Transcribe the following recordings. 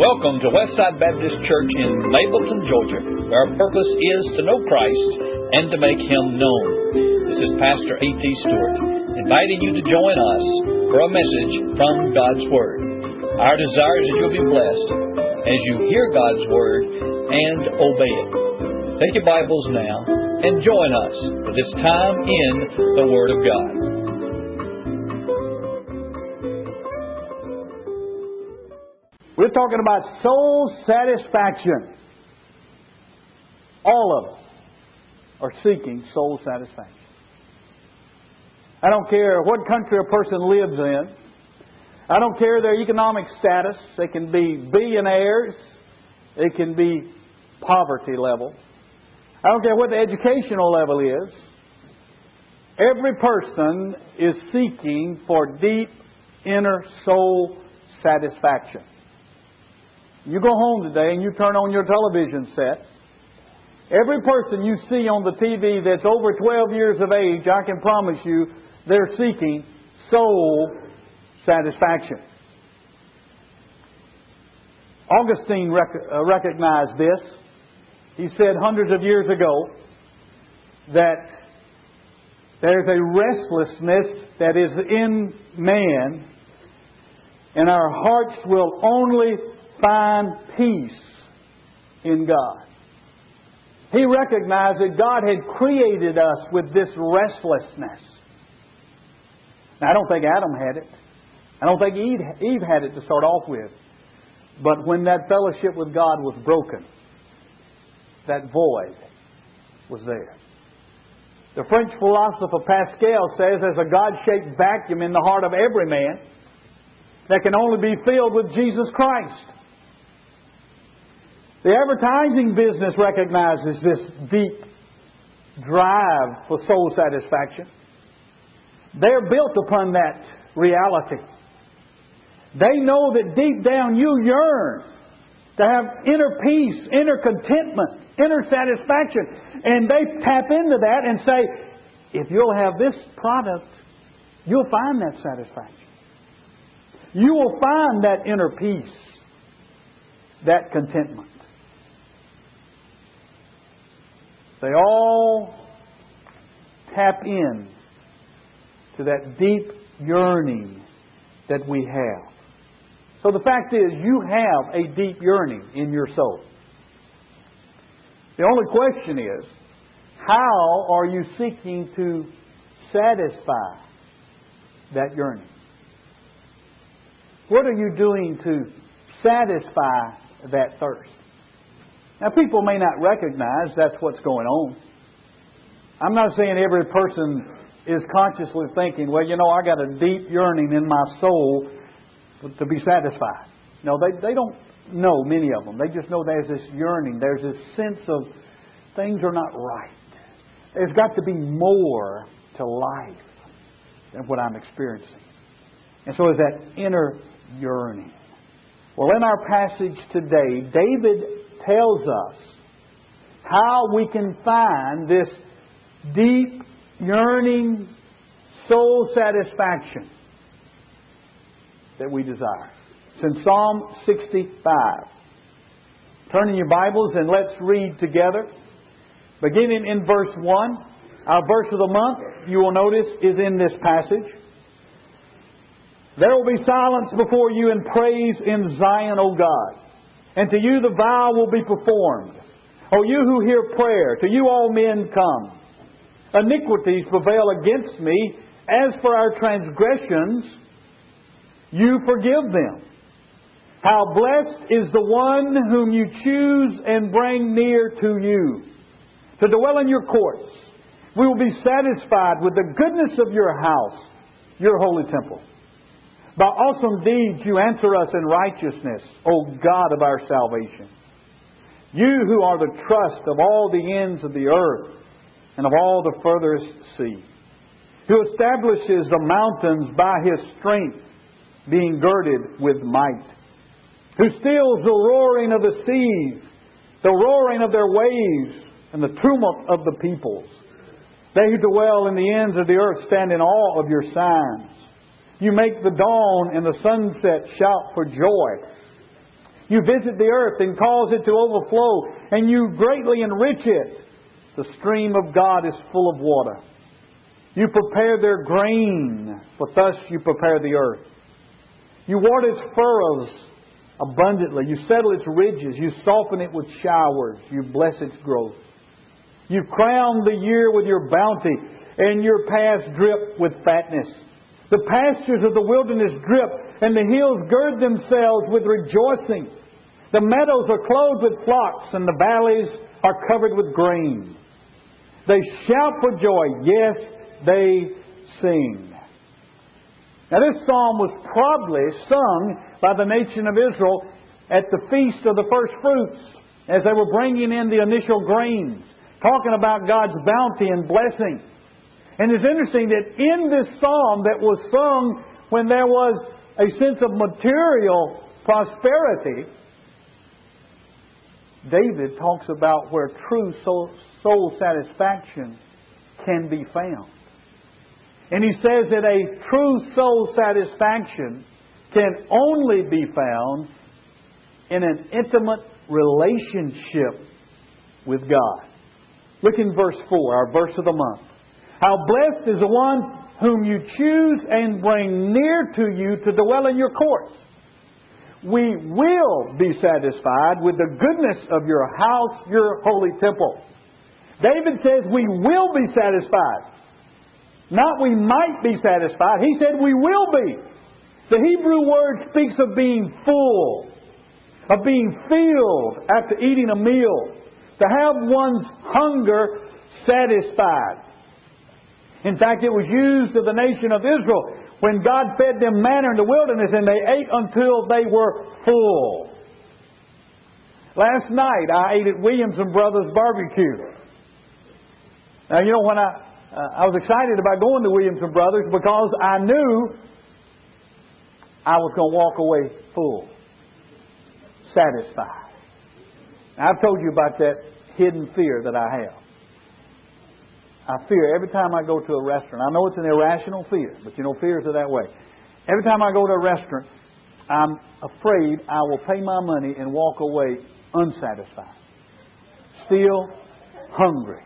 Welcome to Westside Baptist Church in Mapleton, Georgia, where our purpose is to know Christ and to make Him known. This is Pastor A.T. Stewart, inviting you to join us for a message from God's Word. Our desire is that you'll be blessed as you hear God's Word and obey it. Take your Bibles now and join us for this time in the Word of God. We're talking about soul satisfaction. All of us are seeking soul satisfaction. I don't care what country a person lives in. I don't care their economic status. They can be billionaires. They can be poverty level. I don't care what the educational level is. Every person is seeking for deep inner soul satisfaction. You go home today and you turn on your television set. Every person you see on the TV that's over 12 years of age, I can promise you, they're seeking soul satisfaction. Augustine recognized this. He said hundreds of years ago that there's a restlessness that is in man, and our hearts will only find peace in God. He recognized that God had created us with this restlessness. Now, I don't think Adam had it. I don't think Eve had it to start off with. But when that fellowship with God was broken, that void was there. The French philosopher Pascal says there's a God-shaped vacuum in the heart of every man that can only be filled with Jesus Christ. The advertising business recognizes this deep drive for soul satisfaction. They're built upon that reality. They know that deep down you yearn to have inner peace, inner contentment, inner satisfaction. And they tap into that and say, if you'll have this product, you'll find that satisfaction. You will find that inner peace, that contentment. They all tap in to that deep yearning that we have. So the fact is, you have a deep yearning in your soul. The only question is, how are you seeking to satisfy that yearning? What are you doing to satisfy that thirst? Now, people may not recognize that's what's going on. I'm not saying every person is consciously thinking, well, I got a deep yearning in my soul to be satisfied. No, they don't know, many of them. They just know there's this yearning. There's this sense of things are not right. There's got to be more to life than what I'm experiencing. And so it's that inner yearning. Well, in our passage today, David tells us how we can find this deep, yearning, soul satisfaction that we desire. It's in Psalm 65. Turn in your Bibles and let's read together. Beginning in verse 1. Our verse of the month, you will notice, is in this passage. There will be silence before you and praise in Zion, O God. And to you the vow will be performed. O you who hear prayer, to you all men come. Iniquities prevail against me. As for our transgressions, you forgive them. How blessed is the one whom you choose and bring near to you, to dwell in your courts. We will be satisfied with the goodness of your house, your holy temple. By awesome deeds you answer us in righteousness, O God of our salvation. You who are the trust of all the ends of the earth and of all the furthest sea. Who establishes the mountains by His strength, being girded with might. Who stills the roaring of the seas, the roaring of their waves, and the tumult of the peoples. They who dwell in the ends of the earth stand in awe of your signs. You make the dawn and the sunset shout for joy. You visit the earth and cause it to overflow, and you greatly enrich it. The stream of God is full of water. You prepare their grain, for thus you prepare the earth. You water its furrows abundantly. You settle its ridges. You soften it with showers. You bless its growth. You crown the year with your bounty, and your paths drip with fatness. The pastures of the wilderness drip, and the hills gird themselves with rejoicing. The meadows are clothed with flocks, and the valleys are covered with grain. They shout for joy. Yes, they sing. Now this psalm was probably sung by the nation of Israel at the feast of the first fruits, as they were bringing in the initial grains, talking about God's bounty and blessing. And it's interesting that in this psalm that was sung when there was a sense of material prosperity, David talks about where true soul satisfaction can be found. And he says that a true soul satisfaction can only be found in an intimate relationship with God. Look in verse 4, our verse of the month. How blessed is the one whom you choose and bring near to you to dwell in your courts. We will be satisfied with the goodness of your house, your holy temple. David says we will be satisfied. Not we might be satisfied. He said we will be. The Hebrew word speaks of being full, of being filled after eating a meal, to have one's hunger satisfied. In fact, it was used of the nation of Israel when God fed them manna in the wilderness, and they ate until they were full. Last night I ate at Williams and Brothers Barbecue. Now, you know, when I was excited about going to Williams and Brothers because I knew I was going to walk away full, satisfied. Now, I've told you about that hidden fear that I have. I fear every time I go to a restaurant. I know it's an irrational fear, but you know, fears are that way. Every time I go to a restaurant, I'm afraid I will pay my money and walk away unsatisfied. Still hungry.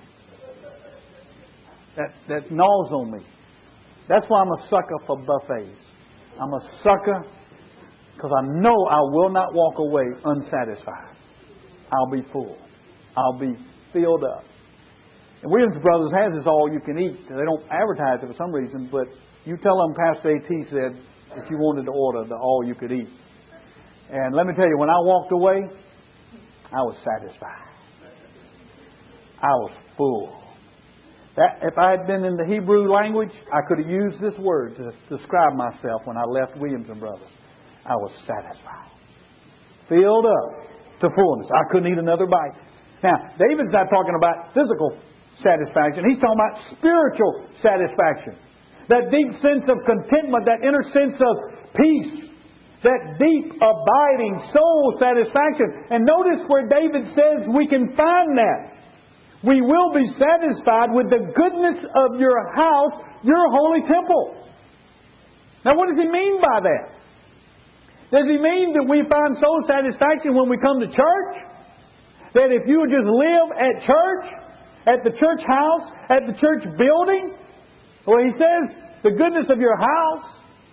That gnaws on me. That's why I'm a sucker for buffets. I'm a sucker because I know I will not walk away unsatisfied. I'll be full. I'll be filled up. And Williams Brothers has this all-you-can-eat. They don't advertise it for some reason, but you tell them Pastor A.T. said if you wanted to order the all-you-could-eat. And let me tell you, when I walked away, I was satisfied. I was full. If I had been in the Hebrew language, I could have used this word to describe myself when I left Williams and Brothers. I was satisfied. Filled up to fullness. I couldn't eat another bite. Now, David's not talking about physical satisfaction. He's talking about spiritual satisfaction. That deep sense of contentment, that inner sense of peace, that deep, abiding soul satisfaction. And notice where David says we can find that. We will be satisfied with the goodness of your house, your holy temple. Now, what does he mean by that? Does he mean that we find soul satisfaction when we come to church? That if you just live at church, at the church house, at the church building, where he says, the goodness of your house.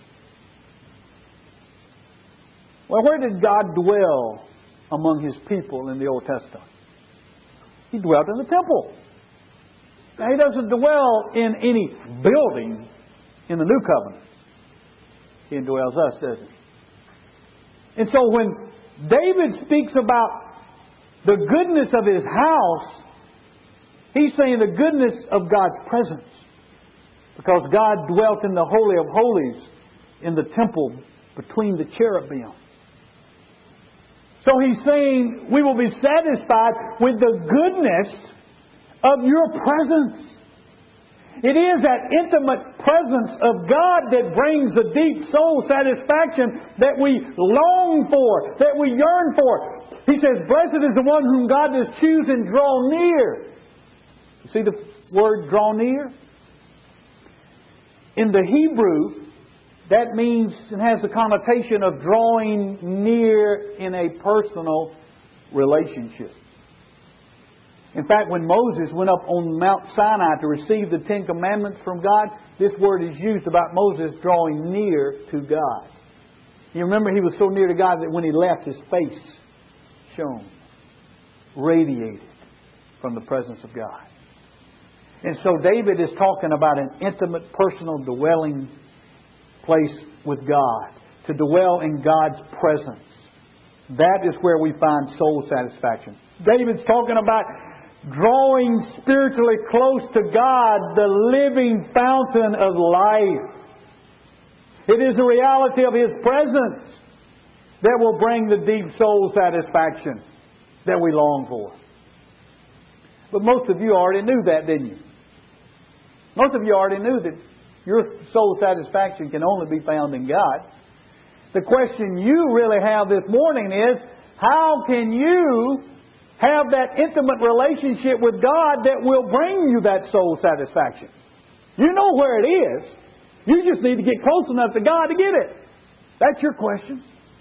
Well, where did God dwell among His people in the Old Testament? He dwelt in the temple. Now, He doesn't dwell in any building in the New Covenant. He indwells us, doesn't He? And so when David speaks about the goodness of his house, he's saying the goodness of God's presence. Because God dwelt in the Holy of Holies in the temple between the cherubim. So he's saying we will be satisfied with the goodness of your presence. It is that intimate presence of God that brings the deep soul satisfaction that we long for, that we yearn for. He says, blessed is the one whom God does choose and draw near. You see the word draw near? In the Hebrew, that means and has the connotation of drawing near in a personal relationship. In fact, when Moses went up on Mount Sinai to receive the Ten Commandments from God, this word is used about Moses drawing near to God. You remember he was so near to God that when he left, his face shone, radiated from the presence of God. And so David is talking about an intimate, personal dwelling place with God, to dwell in God's presence. That is where we find soul satisfaction. David's talking about drawing spiritually close to God, the living fountain of life. It is the reality of His presence that will bring the deep soul satisfaction that we long for. But most of you already knew that, didn't you? Most of you already knew that your soul satisfaction can only be found in God. The question you really have this morning is, how can you have that intimate relationship with God that will bring you that soul satisfaction? You know where it is. You just need to get close enough to God to get it. That's your question.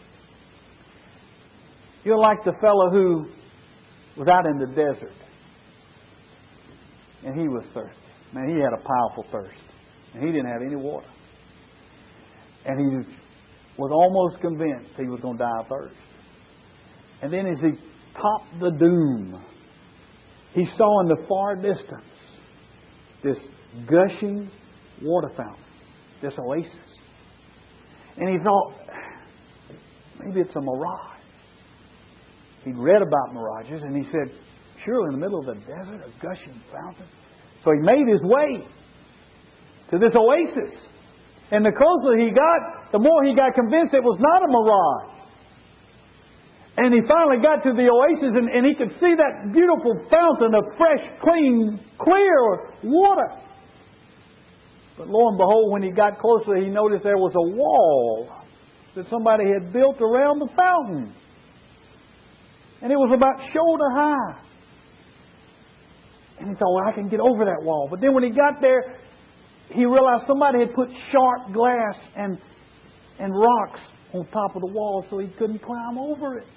You're like the fellow who was out in the desert. And he was thirsty. Man, he had a powerful thirst. And he didn't have any water. And he was almost convinced he was going to die of thirst. And then as he topped the dune, he saw in the far distance this gushing water fountain, this oasis. And he thought, maybe it's a mirage. He'd read about mirages and he said, surely in the middle of the desert, a gushing fountain. So he made his way to this oasis. And the closer he got, the more he got convinced it was not a mirage. And he finally got to the oasis and he could see that beautiful fountain of fresh, clean, clear water. But lo and behold, when he got closer, he noticed there was a wall that somebody had built around the fountain. And it was about shoulder high. And he thought, well, I can get over that wall. But then when he got there, he realized somebody had put sharp glass and rocks on top of the wall so he couldn't climb over it.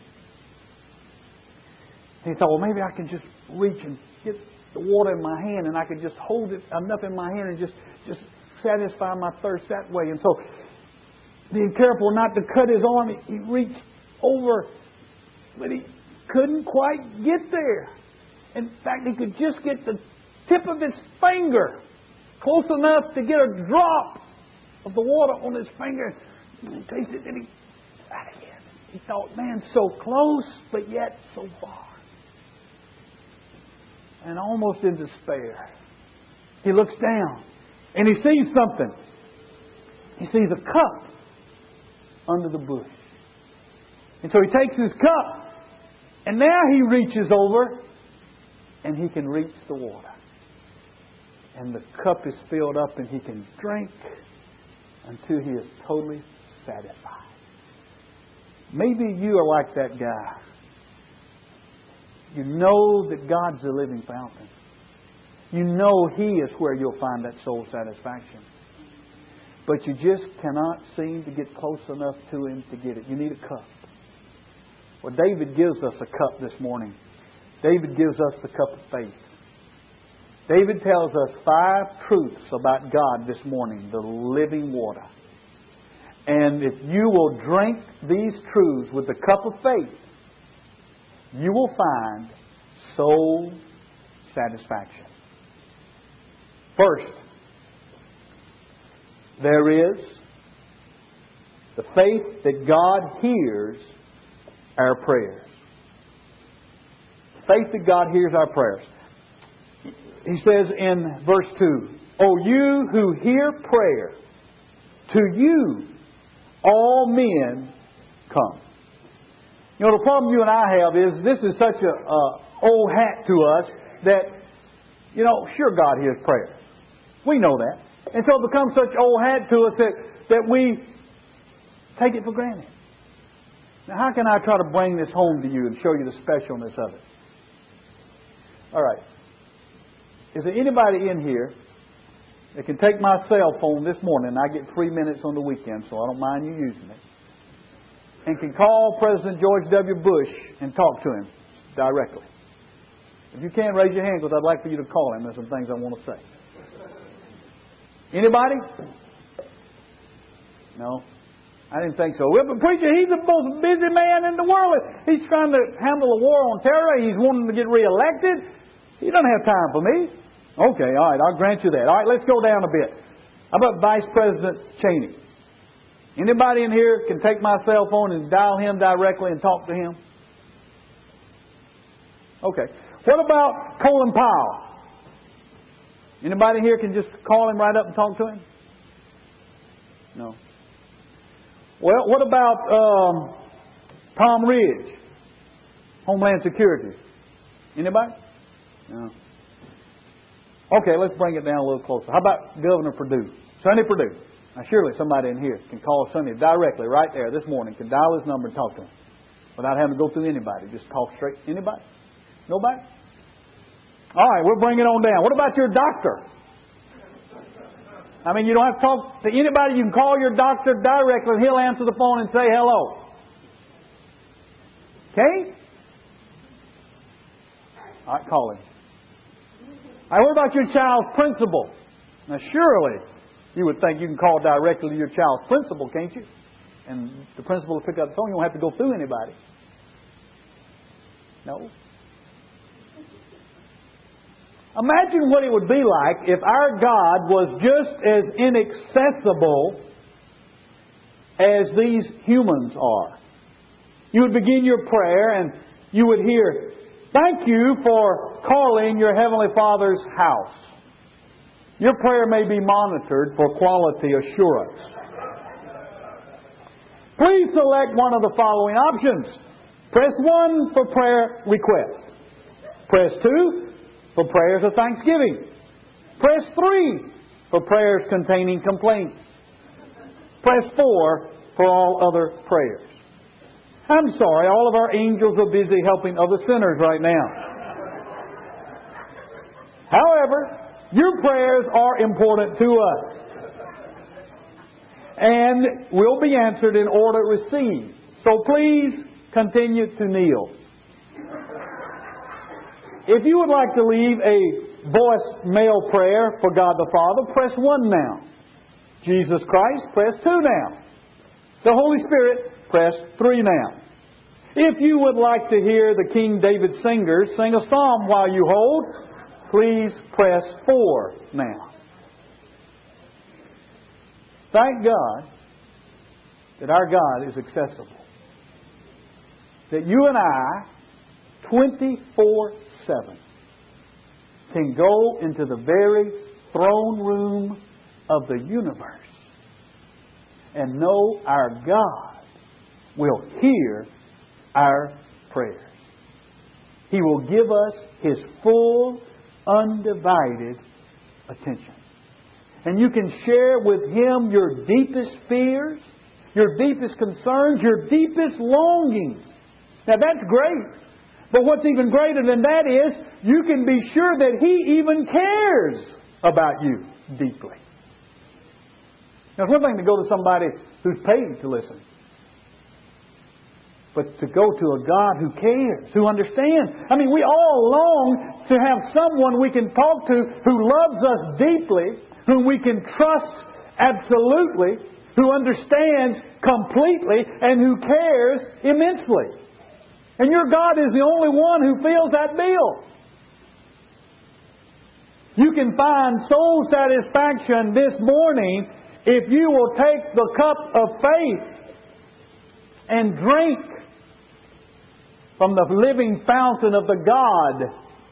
And he thought, well, maybe I can just reach and get the water in my hand and I can just hold it enough in my hand and just satisfy my thirst that way. And so, being careful not to cut his arm, he reached over, but he couldn't quite get there. In fact, he could just get the tip of his finger close enough to get a drop of the water on his finger. And he tasted it and he out again. He thought, man, so close, but yet so far. And almost in despair, he looks down and he sees something. He sees a cup under the bush. And so he takes his cup and now he reaches over and he can reach the water. And the cup is filled up and he can drink until he is totally satisfied. Maybe you are like that guy. You know that God's the living fountain. You know He is where you'll find that soul satisfaction. But you just cannot seem to get close enough to Him to get it. You need a cup. Well, David gives us a cup this morning. David gives us the cup of faith. David tells us 5 truths about God this morning, the living water. And if you will drink these truths with the cup of faith, you will find soul satisfaction. First, there is the faith that God hears our prayers. Faith that God hears our prayers. He says in verse 2, O you who hear prayer, to you all men come. You know, the problem you and I have is this is such a old hat to us that, you know, sure God hears prayers. We know that. And so it becomes such old hat to us that we take it for granted. Now, how can I try to bring this home to you and show you the specialness of it? All right. Is there anybody in here that can take my cell phone this morning, I get 3 minutes on the weekend, so I don't mind you using it, and can call President George W. Bush and talk to him directly? If you can't, raise your hand, because I'd like for you to call him. There's some things I want to say. Anybody? No? I didn't think so. Well, but preacher, he's the most busy man in the world. He's trying to handle a war on terror. He's wanting to get reelected. He doesn't have time for me. Okay, all right, I'll grant you that. All right, let's go down a bit. How about Vice President Cheney? Anybody in here can take my cell phone and dial him directly and talk to him? Okay. What about Colin Powell? Anybody here can just call him right up and talk to him? No. Well, what about Tom Ridge, Homeland Security? Anybody? No. Okay, let's bring it down a little closer. How about Governor Perdue? Sonny Perdue. Now, surely somebody in here can call Sonny directly right there this morning, can dial his number and talk to him without having to go through anybody. Just talk straight. Anybody? Nobody? All right, we'll bring it on down. What about your doctor? I mean, you don't have to talk to anybody. You can call your doctor directly and he'll answer the phone and say hello. Okay? All right, call him. All right, what about your child's principal? Now, surely you would think you can call directly to your child's principal, can't you? And the principal will pick up the phone. You don't have to go through anybody. No. Imagine what it would be like if our God was just as inaccessible as these humans are. You would begin your prayer and you would hear, "Thank you for calling your Heavenly Father's house. Your prayer may be monitored for quality assurance. Please select one of the following options. Press 1 for prayer requests. Press 2 for prayers of thanksgiving. Press 3 for prayers containing complaints. Press 4 for all other prayers." I'm sorry, all of our angels are busy helping other sinners right now. However, your prayers are important to us and will be answered in order received. So please continue to kneel. If you would like to leave a voicemail prayer for God the Father, press 1 now. Jesus Christ, press 2 now. The Holy Spirit, press 3 now. If you would like to hear the King David singers sing a psalm while you hold, please press 4 now. Thank God that our God is accessible. That you and I, 24/7, can go into the very throne room of the universe and know our God will hear our prayers. He will give us His full, undivided attention. And you can share with Him your deepest fears, your deepest concerns, your deepest longings. Now that's great. But what's even greater than that is you can be sure that He even cares about you deeply. Now it's one thing to go to somebody who's paid to listen. But to go to a God who cares, who understands. I mean, we all long to have someone we can talk to who loves us deeply, whom we can trust absolutely, who understands completely, and who cares immensely. And your God is the only one who fills that bill. You can find soul satisfaction this morning if you will take the cup of faith and drink from the living fountain of the God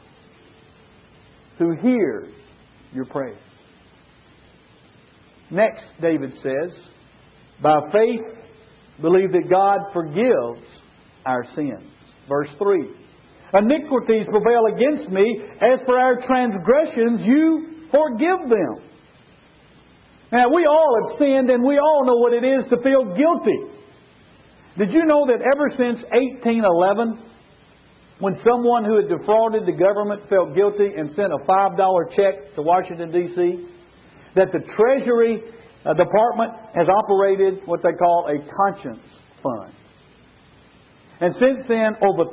who hears your prayers. Next, David says, by faith, believe that God forgives our sins. Verse 3. Iniquities prevail against me. As for our transgressions, you forgive them. Now, we all have sinned and we all know what it is to feel guilty. Did you know that ever since 1811, when someone who had defrauded the government felt guilty and sent a $5 check to Washington, D.C., that the Treasury Department has operated what they call a conscience fund. And since then, over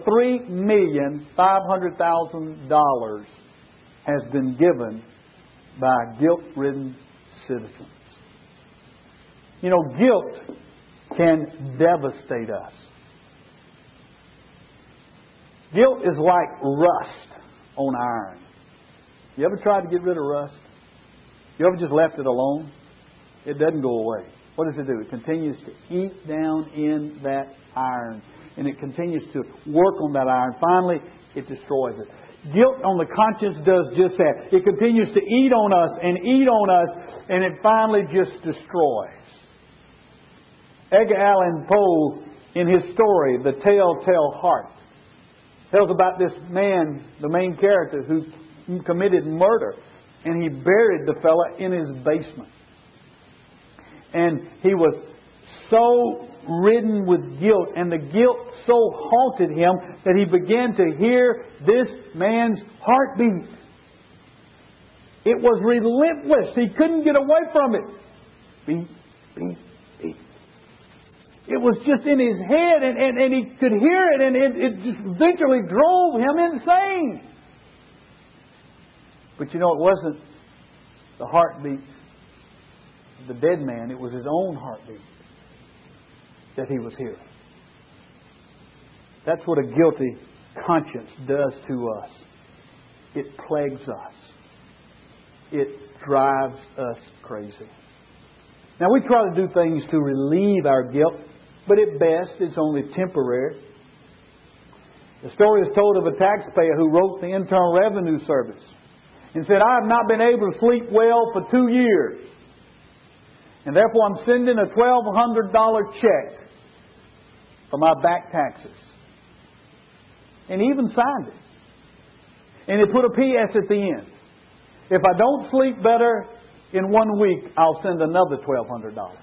$3,500,000 has been given by guilt-ridden citizens. You know, guilt can devastate us. Guilt is like rust on iron. You ever tried to get rid of rust? You ever just left it alone? It doesn't go away. What does it do? It continues to eat down in that iron. And it continues to work on that iron. Finally, it destroys it. Guilt on the conscience does just that. It continues to eat on us, and it finally just destroys. Edgar Allan Poe, in his story, The Telltale Heart, tells about this man, the main character, who committed murder. And he buried the fella in his basement. And he was so ridden with guilt, and the guilt so haunted him that he began to hear this man's heartbeat. It was relentless. He couldn't get away from it. Beat, beat, beat. It was just in his head, and he could hear it, and it just eventually drove him insane. But you know, it wasn't the heartbeat of the dead man. It was his own heartbeat that he was hearing. That's what a guilty conscience does to us. It plagues us. It drives us crazy. Now, we try to do things to relieve our guilt, but at best it's only temporary. The story is told of a taxpayer who wrote the Internal Revenue Service and said, "I have not been able to sleep well for 2 years. And therefore I'm sending a $1,200 check for my back taxes." And he even signed it. And he put a PS at the end. "If I don't sleep better in 1 week, I'll send another $1,200.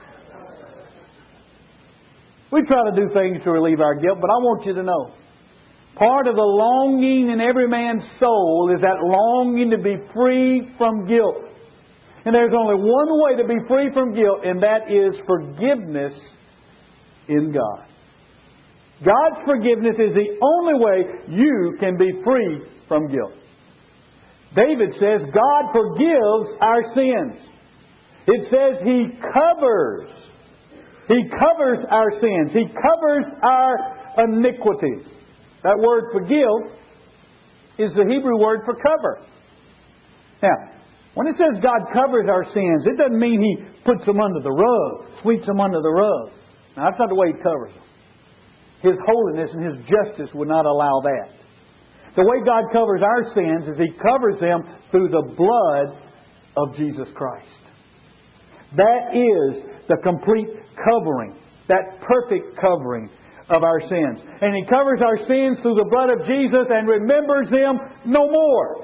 We try to do things to relieve our guilt, but I want you to know, part of the longing in every man's soul is that longing to be free from guilt. And there's only one way to be free from guilt, and that is forgiveness in God. God's forgiveness is the only way you can be free from guilt. David says God forgives our sins. It says He covers our sins. He covers our iniquities. That word forgive is the Hebrew word for cover. Now, when it says God covers our sins, it doesn't mean He puts them under the rug, sweeps them under the rug. Now, that's not the way He covers them. His holiness and His justice would not allow that. The way God covers our sins is He covers them through the blood of Jesus Christ. That is the complete covering, that perfect covering of our sins. And He covers our sins through the blood of Jesus and remembers them no more.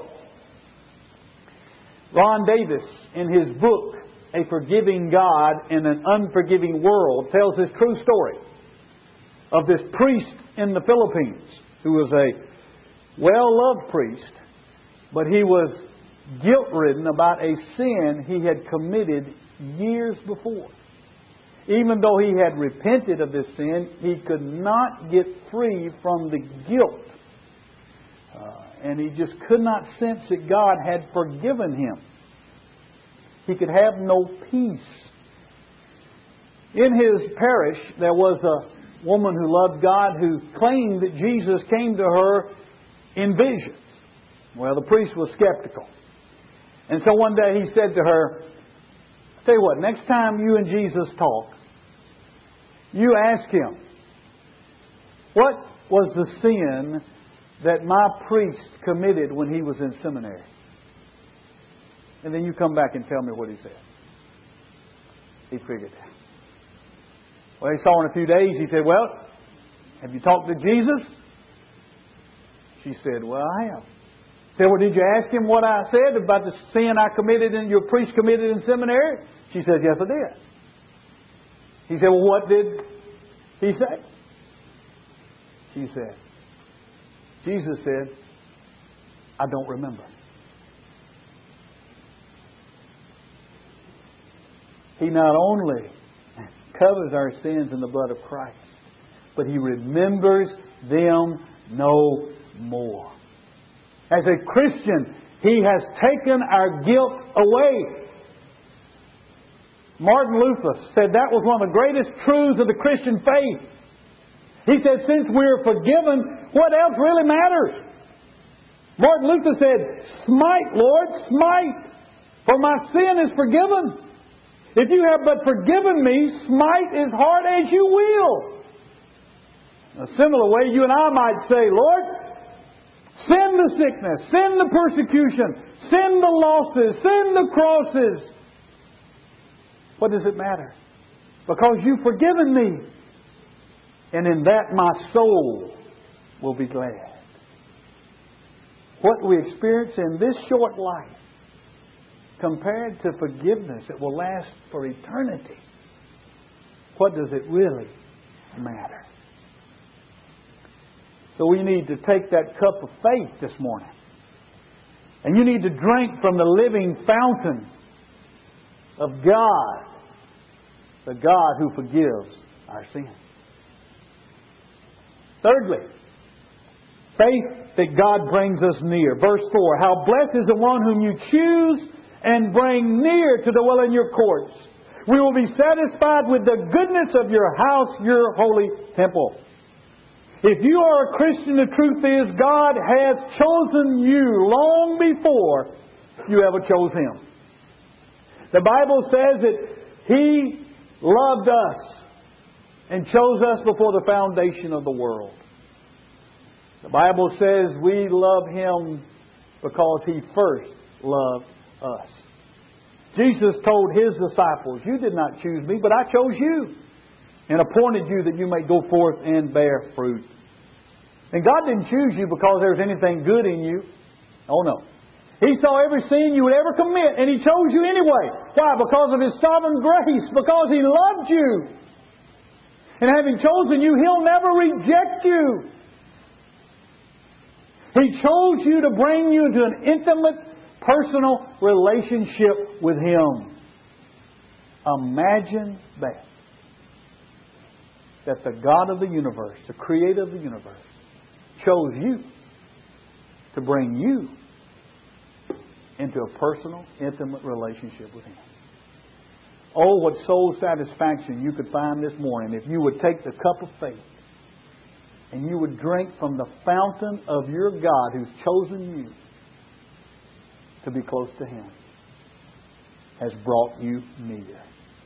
Ron Davis, in his book, A Forgiving God in an Unforgiving World, tells this true story of this priest in the Philippines who was a well-loved priest, but he was guilt-ridden about a sin he had committed years before. Even though he had repented of this sin, he could not get free from the guilt. And he just could not sense that God had forgiven him. He could have no peace. In his parish, there was a woman who loved God who claimed that Jesus came to her in visions. Well, the priest was skeptical. And so one day he said to her, "Tell you what, next time you and Jesus talk, you ask Him, what was the sin that my priest committed when he was in seminary? And then you come back and tell me what he said." He figured that. Well, he saw in a few days, he said, "Well, have you talked to Jesus?" She said, "Well, I have." He said, "Well, did you ask him what I said about the sin I committed and your priest committed in seminary?" She said, "Yes, I did." He said, "Well, what did he say?" She said, "Jesus said, I don't remember." He not only covers our sins in the blood of Christ, but He remembers them no more. As a Christian, He has taken our guilt away. Martin Luther said that was one of the greatest truths of the Christian faith. He said, since we're forgiven, what else really matters? Martin Luther said, smite, Lord, smite, for my sin is forgiven. If you have but forgiven me, smite as hard as you will. In a similar way, you and I might say, Lord, send the sickness, send the persecution, send the losses, send the crosses. What does it matter? Because you've forgiven me. And in that my soul will be glad. What we experience in this short life, compared to forgiveness that will last for eternity, what does it really matter? So we need to take that cup of faith this morning. And you need to drink from the living fountain of God, the God who forgives our sins. Thirdly, faith that God brings us near. Verse 4, how blessed is the one whom you choose and bring near to dwell in your courts. We will be satisfied with the goodness of your house, your holy temple. If you are a Christian, the truth is God has chosen you long before you ever chose Him. The Bible says that He loved us and chose us before the foundation of the world. The Bible says we love Him because He first loved us. Jesus told His disciples, you did not choose me, but I chose you and appointed you that you may go forth and bear fruit. And God didn't choose you because there was anything good in you. Oh no. He saw every sin you would ever commit and He chose you anyway. Why? Because of His sovereign grace. Because He loved you. And having chosen you, He'll never reject you. He chose you to bring you into an intimate, personal relationship with Him. Imagine that. That the God of the universe, the Creator of the universe, chose you to bring you into a personal, intimate relationship with Him. Oh, what soul satisfaction you could find this morning if you would take the cup of faith and you would drink from the fountain of your God who's chosen you to be close to Him, has brought you near.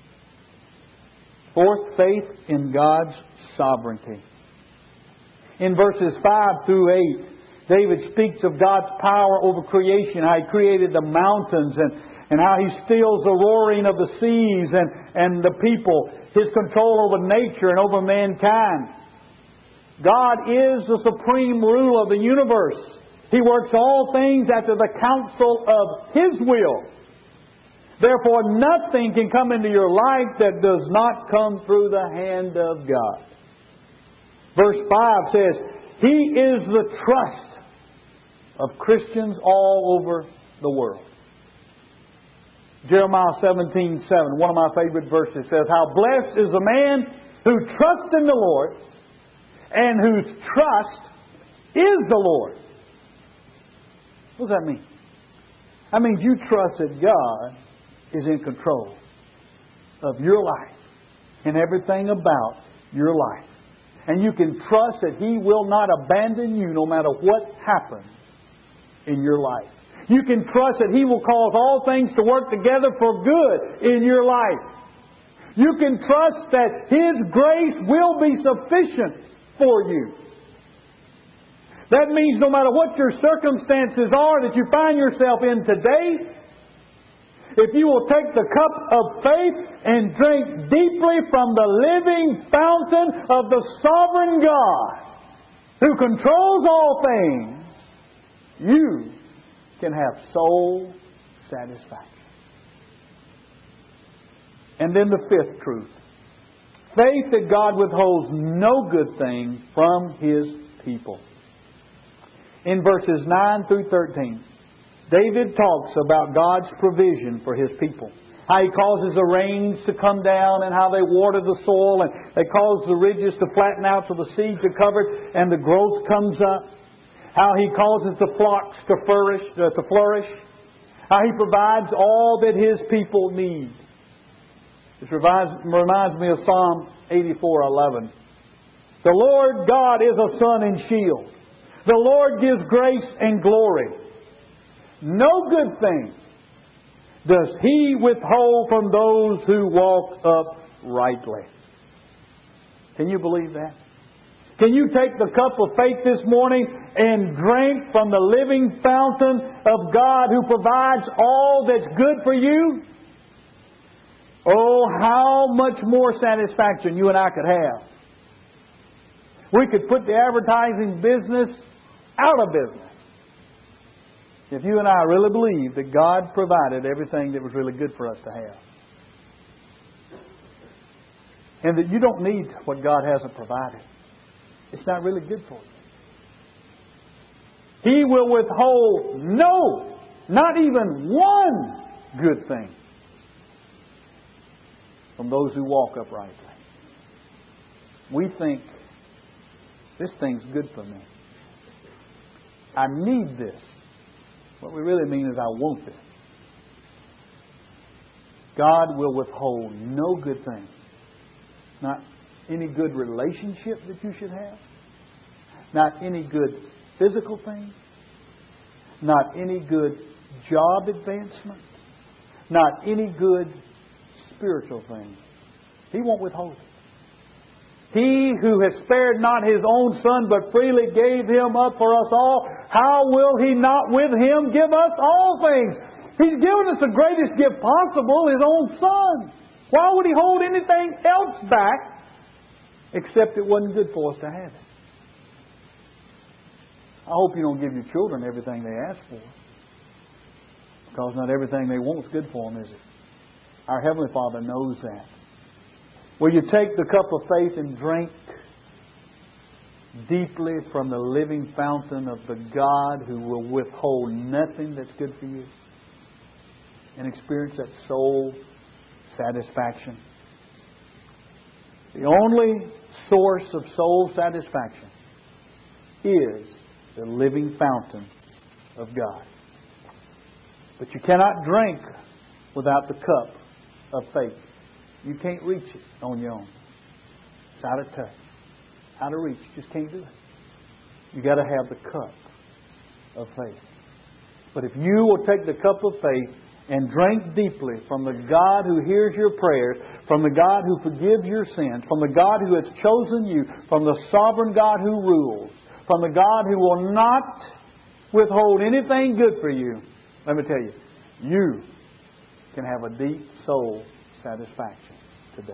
Fourth, faith in God's sovereignty. In verses 5 through 8, David speaks of God's power over creation, how He created the mountains and how He stills the roaring of the seas and the people, His control over nature and over mankind. God is the supreme ruler of the universe. He works all things after the counsel of His will. Therefore, nothing can come into your life that does not come through the hand of God. Verse 5 says, He is the trust of Christians all over the world. Jeremiah 17:7, one of my favorite verses, says, how blessed is the man who trusts in the Lord and whose trust is the Lord. What does that mean? That means you trust that God is in control of your life and everything about your life. And you can trust that He will not abandon you no matter what happens in your life. You can trust that He will cause all things to work together for good in your life. You can trust that His grace will be sufficient for you. That means no matter what your circumstances are that you find yourself in today, if you will take the cup of faith and drink deeply from the living fountain of the sovereign God who controls all things, you can have soul satisfaction. And then the fifth truth. Faith that God withholds no good thing from His people. In verses 9 through 13, David talks about God's provision for His people. how He causes the rains to come down and how they water the soil and they cause the ridges to flatten out so the seeds are covered and the growth comes up. How He causes the flocks to flourish. How He provides all that His people need. This reminds me of Psalm 84:11. The Lord God is a sun and shield. The Lord gives grace and glory. No good thing does He withhold from those who walk uprightly. Can you believe that? Can you take the cup of faith this morning and drink from the living fountain of God who provides all that's good for you? Oh, how much more satisfaction you and I could have. We could put the advertising business out of business if you and I really believe that God provided everything that was really good for us to have. And that you don't need what God hasn't provided. It's not really good for you. He will withhold not even one good thing from those who walk uprightly. We think, this thing's good for me. I need this. What we really mean is I want this. God will withhold no good thing. Not any good relationship that you should have. Not any good physical thing. Not any good job advancement. Not any good spiritual thing. He won't withhold it. He who has spared not His own Son, but freely gave Him up for us all, how will He not with Him give us all things? He's given us the greatest gift possible, His own Son. Why would He hold anything else back except it wasn't good for us to have it? I hope you don't give your children everything they ask for, because not everything they want is good for them, is it? Our Heavenly Father knows that. Will you take the cup of faith and drink deeply from the living fountain of the God who will withhold nothing that's good for you, and experience that soul satisfaction? The only source of soul satisfaction is the living fountain of God. But you cannot drink without the cup of faith. You can't reach it on your own. It's out of touch, out of reach. You just can't do it. You got to have the cup of faith. But if you will take the cup of faith and drink deeply from the God who hears your prayers, from the God who forgives your sins, from the God who has chosen you, from the sovereign God who rules, from the God who will not withhold anything good for you, let me tell you, you can have a deep soul satisfaction today.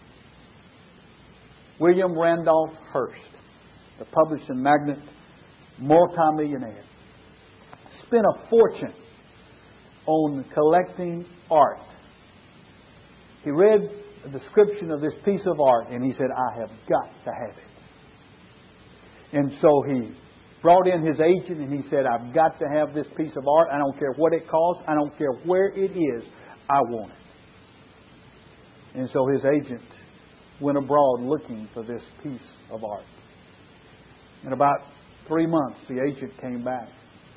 William Randolph Hearst, the publishing magnate, multimillionaire, spent a fortune on collecting art. He read a description of this piece of art and he said, I have got to have it. And so he brought in his agent and he said, I've got to have this piece of art. I don't care what it costs. I don't care where it is. I want it. And so his agent went abroad looking for this piece of art. In about 3 months, the agent came back.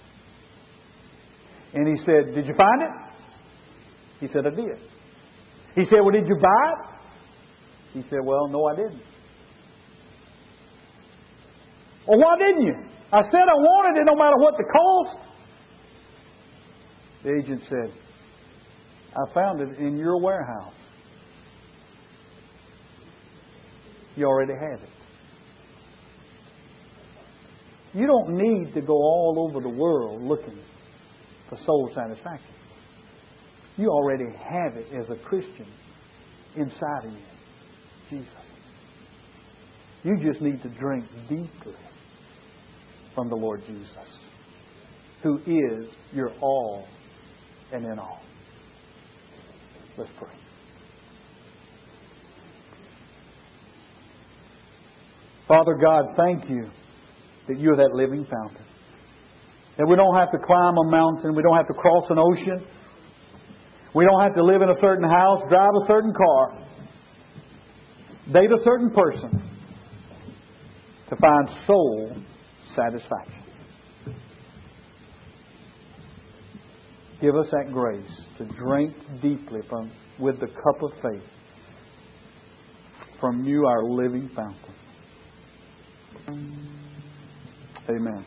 And he said, did you find it? He said, I did. He said, well, did you buy it? He said, well, no, I didn't. Well, why didn't you? I said I wanted it no matter what the cost. The agent said, I found it in your warehouse. You already have it. You don't need to go all over the world looking for soul satisfaction. You already have it as a Christian inside of you. Jesus. You just need to drink deeply from the Lord Jesus, who is your all and in all. Let's pray. Father God, thank you that you're that living fountain. That we don't have to climb a mountain. We don't have to cross an ocean. We don't have to live in a certain house, drive a certain car, date a certain person to find soul satisfaction. Give us that grace to drink deeply with the cup of faith from You, our living fountain. Amen.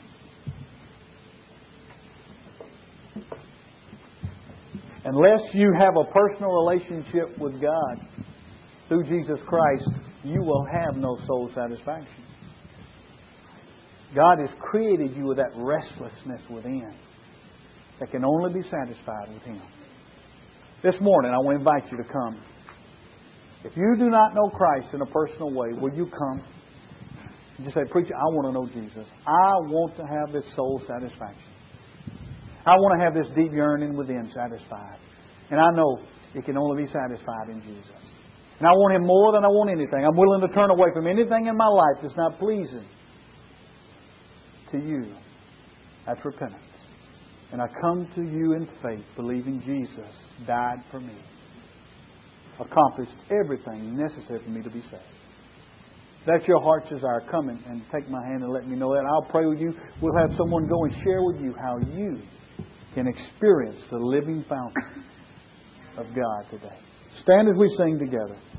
Unless you have a personal relationship with God through Jesus Christ, you will have no soul satisfaction. God has created you with that restlessness within that can only be satisfied with Him. This morning, I want to invite you to come. If you do not know Christ in a personal way, will you come? And just say, Preacher, I want to know Jesus. I want to have this soul satisfaction. I want to have this deep yearning within satisfied. And I know it can only be satisfied in Jesus. And I want Him more than I want anything. I'm willing to turn away from anything in my life that's not pleasing to You. That's repentance. And I come to You in faith, believing Jesus died for me, accomplished everything necessary for me to be saved. That's your heart's desire. Come and take my hand and let me know that. I'll pray with you. We'll have someone go and share with you how you can experience the living fountain of God today. Stand as we sing together.